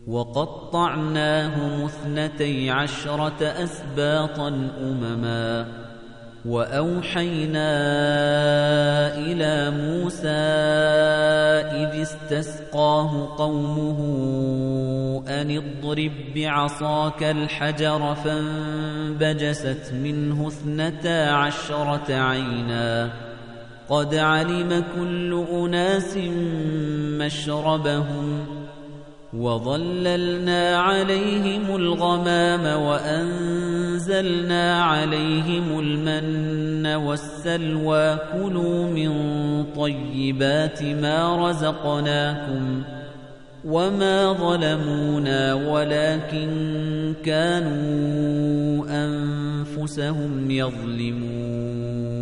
وَقَطَّعْنَاهُمُ 12 أسباطا أمما وَأَوْحَيْنَا إِلَى مُوسَى إِذِ اسْتَسْقَاهُ قَوْمُهُ أَنِ اضْرِب بِّعَصَاكَ الْحَجَرَ فَانبَجَسَتْ مِنْهُ 12 عَيْنًا قَدْ عَلِمَ كُلُّ أُنَاسٍ مَّشْرَبَهُمْ وَظَلَّلْنَا عَلَيْهِمُ الْغَمَامَ وَأَنزَلْنَا عَلَيْهِمُ الْمَنَّ وَالسَّلْوَىٰ كُلُوا مِن طَيِّبَاتِ مَا رَزَقْنَاكُمْ وَمَا ظَلَمُونَا وَلَكِن كَانُوا أَنفُسَهُمْ يَظْلِمُونَ